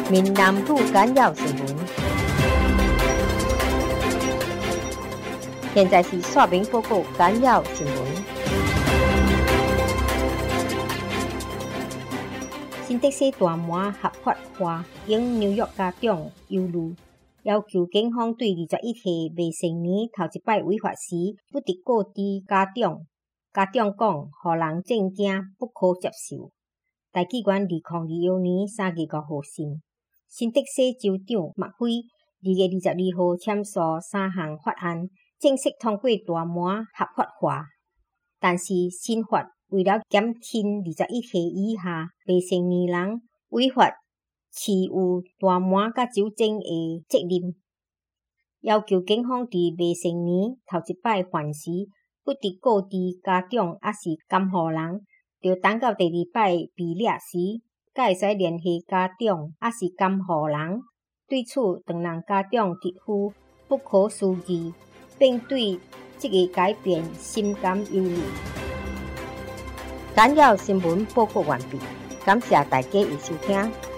闽南语简要新闻。现在是刷屏报告简要新闻。新德西大麻合法化，引纽约家长忧虑，要求警方对21岁未成年头一摆违法时不得告知家长。家长讲，予人震惊，不可接受。大纪元2022年3月5号信，新德西州长麦菲2月22号签署3项法案，正式通过大麻合法化。但是新法为了减轻21岁以下未成年人违法持有大麻甲酒精的责任，要求警方伫未成年头一摆犯时不得告知家长还是监护人，着等到第二摆被抓时，才会使联系家长还是监护人。对此，当人家长直呼不可思议，并对这个改变深感忧虑。简要新闻报告完毕，感谢大家的收听。